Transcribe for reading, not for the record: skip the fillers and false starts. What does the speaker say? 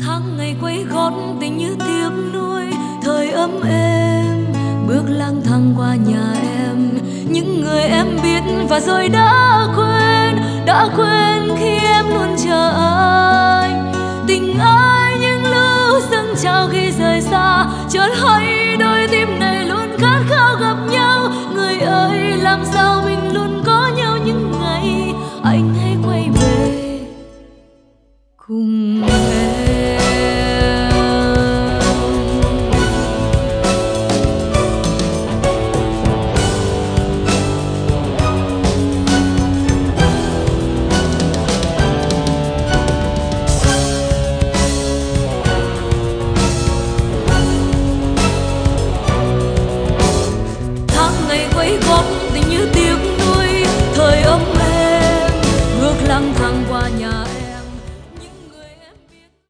Tháng ngày quay gót tình như tiếc nuối, thời ấm êm bước lang thang qua nhà em. Những người em biết và rồi đã quên khi em luôn chờ anh. Tình ai những lưu dâng trao khi rời xa, chợt thấy đôi tim này luôn khát khao gặp nhau. Người ơi làm sao